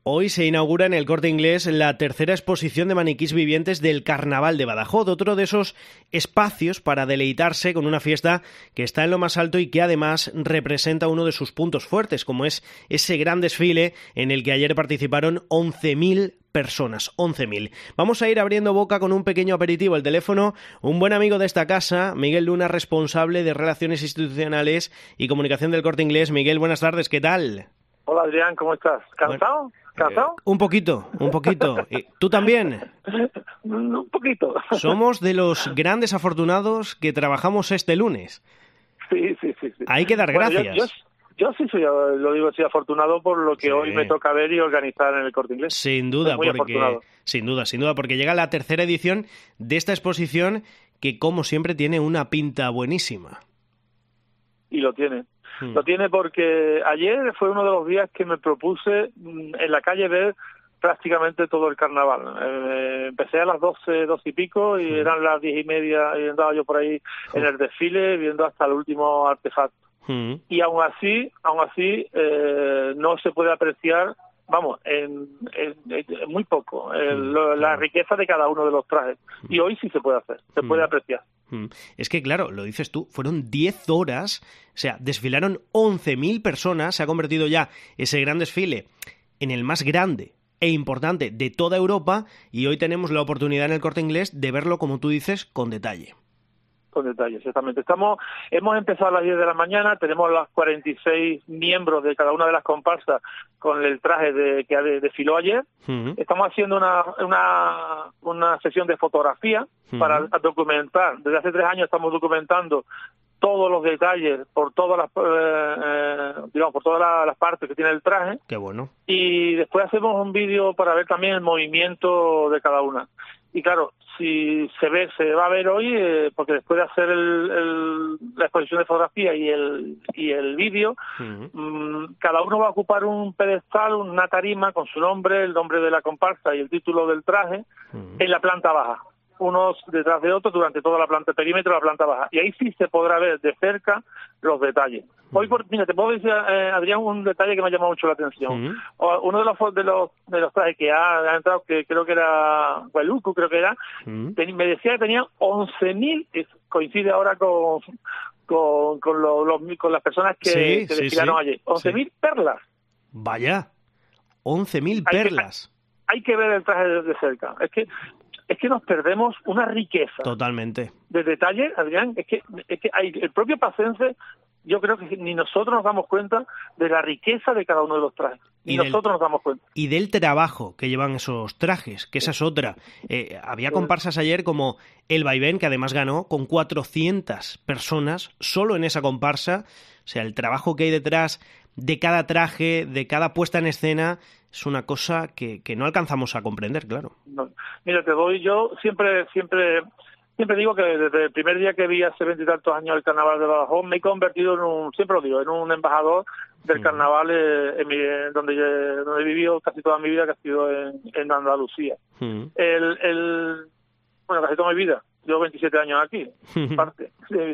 Hoy se inaugura en el Corte Inglés la tercera exposición de maniquís vivientes del Carnaval de Badajoz, otro de esos espacios para deleitarse con una fiesta que está en lo más alto y que además representa uno de sus puntos fuertes, como es ese gran desfile en el que ayer participaron 11.000 personas, 11.000. Vamos a ir abriendo boca con un pequeño aperitivo. El teléfono, un buen amigo de esta casa, Miguel Luna, responsable de Relaciones Institucionales y Comunicación del Corte Inglés. Miguel, buenas tardes, ¿qué tal? Hola Adrián, ¿cómo estás? ¿Cansado? Bueno, ¿Cansado? Un poquito. ¿Tú también? Un poquito. Somos de los grandes afortunados que trabajamos este lunes. Sí. Hay que dar gracias. Yo sí soy afortunado por lo que hoy me toca ver y organizar en el Corte Inglés. Sin duda, porque llega la tercera edición de esta exposición que, como siempre, tiene una pinta buenísima. Y lo tiene. Lo tiene porque ayer fue uno de los días que me propuse en la calle ver prácticamente todo el carnaval. Empecé a las 12 y pico y eran las 10:30 y andaba yo por ahí en el desfile viendo hasta el último artefacto. Y aún así no se puede apreciar, en muy poco, la riqueza de cada uno de los trajes. Y hoy sí se puede hacer, se puede apreciar. Es que, claro, lo dices tú, fueron 10 horas, o sea, desfilaron 11.000 personas, se ha convertido ya ese gran desfile en el más grande e importante de toda Europa, y hoy tenemos la oportunidad en el Corte Inglés de verlo, como tú dices, con detalle. Con detalle, exactamente. Hemos empezado a las 10 de la mañana, tenemos los 46 miembros de cada una de las comparsas con el traje que desfiló ayer. Estamos haciendo una sesión de fotografía para documentar. Desde hace 3 años estamos documentando todos los detalles por todas las partes que tiene el traje. Qué bueno. Y después hacemos un vídeo para ver también el movimiento de cada una. Y claro, si se va a ver hoy, porque después de hacer la exposición de fotografía y el vídeo, cada uno va a ocupar un pedestal, una tarima con su nombre, el nombre de la comparsa y el título del traje en la planta baja, unos detrás de otros durante toda la planta, el perímetro de la planta baja. Y ahí sí se podrá ver de cerca los detalles. Hoy, mira, te puedo decir, Adrián, un detalle que me ha llamado mucho la atención. Uno de los trajes que ha entrado, que creo que era Hueluco, me decía que tenía 11.000, coincide ahora con las personas que desfilaron ayer. 11.000 perlas. Vaya, 11.000 perlas. Hay que ver el traje de cerca. Es que nos perdemos una riqueza. Totalmente. De detalle, Adrián, es que hay el propio pacense, yo creo que ni nosotros nos damos cuenta de la riqueza de cada uno de los trajes. Nosotros nos damos cuenta. Y del trabajo que llevan esos trajes, que esa es otra. Había comparsas ayer como El Vaivén, que además ganó con 400 personas solo en esa comparsa. O sea, el trabajo que hay detrás de cada traje, de cada puesta en escena, es una cosa que no alcanzamos a comprender, claro. No. Mira, yo siempre digo que desde el primer día que vi hace 20 y tantos años el Carnaval de Badajoz, me he convertido en un embajador del carnaval donde he vivido casi toda mi vida, que ha sido en Andalucía. Casi toda mi vida. Llevo 27 años aquí, parte.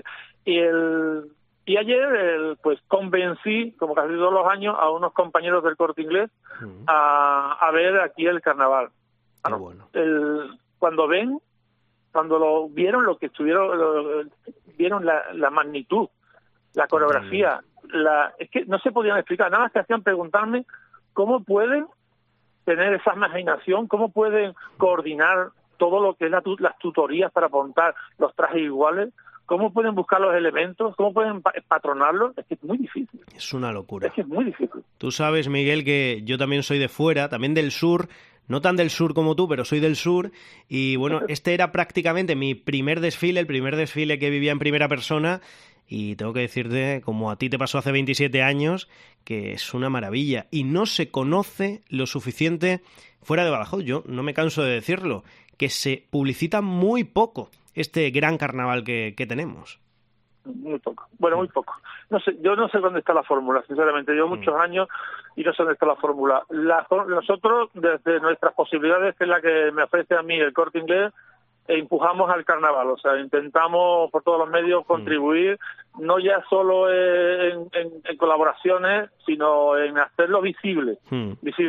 Y ayer, pues convencí, como casi todos los años, a unos compañeros del Corte Inglés a ver aquí el carnaval. Bueno. Cuando lo vieron, vieron la magnitud, la coreografía, es que no se podían explicar, nada más que hacían preguntarme cómo pueden tener esa imaginación, cómo pueden coordinar todo lo que es las tutorías para montar los trajes iguales, cómo pueden buscar los elementos, cómo pueden patronarlos. Es que es muy difícil. Es una locura. Es que es muy difícil. Tú sabes, Miguel, que yo también soy de fuera, también del sur. No tan del sur como tú, pero soy del sur. Y bueno, este era prácticamente mi primer desfile, el primer desfile que vivía en primera persona. Y tengo que decirte, como a ti te pasó hace 27 años, que es una maravilla. Y no se conoce lo suficiente fuera de Badajoz. Yo no me canso de decirlo, que se publicita muy poco este gran carnaval que tenemos. Muy poco. Bueno, muy poco. Yo no sé dónde está la fórmula, sinceramente. Llevo muchos años y no sé dónde está la fórmula. Nosotros, desde nuestras posibilidades, que es la que me ofrece a mí el Corte Inglés, empujamos al carnaval. O sea, intentamos por todos los medios contribuir, no ya solo en colaboraciones, sino en hacerlo visible.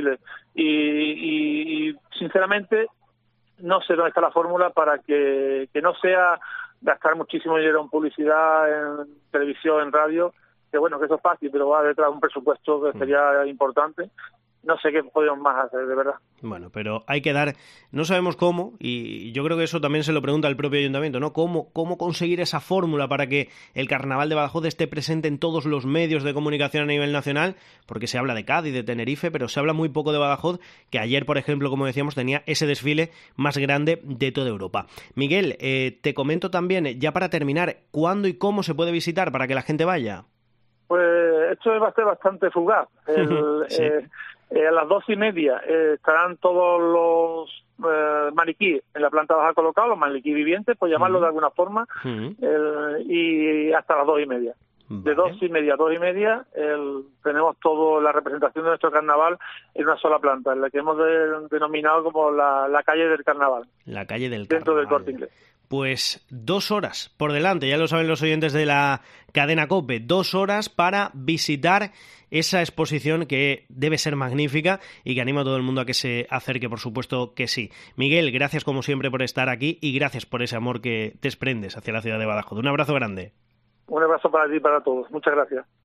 y sinceramente no sé dónde está la fórmula para que no sea gastar muchísimo dinero en publicidad, en televisión, en radio, que bueno, que eso es fácil, pero va detrás de un presupuesto que sería importante. No sé qué podemos más hacer, de verdad. Bueno, pero hay que dar, no sabemos cómo, y yo creo que eso también se lo pregunta el propio ayuntamiento, ¿no? ¿Cómo conseguir esa fórmula para que el Carnaval de Badajoz esté presente en todos los medios de comunicación a nivel nacional? Porque se habla de Cádiz, de Tenerife, pero se habla muy poco de Badajoz, que ayer, por ejemplo, como decíamos, tenía ese desfile más grande de toda Europa. Miguel, te comento también, ya para terminar, ¿cuándo y cómo se puede visitar para que la gente vaya? Pues esto va a ser bastante fugaz. Sí. A las 2:30 estarán todos los maniquíes en la planta baja colocados, los maniquíes vivientes, por llamarlo de alguna forma, y hasta las 2:30. Vale. De 2:30 a 2:30 tenemos toda la representación de nuestro carnaval en una sola planta, en la que hemos denominado como la calle del carnaval. La calle del dentro Carnaval. del Corte Inglés. Pues 2 horas por delante, ya lo saben los oyentes de la cadena COPE, 2 horas para visitar esa exposición que debe ser magnífica y que anima a todo el mundo a que se acerque, por supuesto que sí. Miguel, gracias como siempre por estar aquí y gracias por ese amor que desprendes hacia la ciudad de Badajoz. Un abrazo grande. Un abrazo para ti y para todos. Muchas gracias.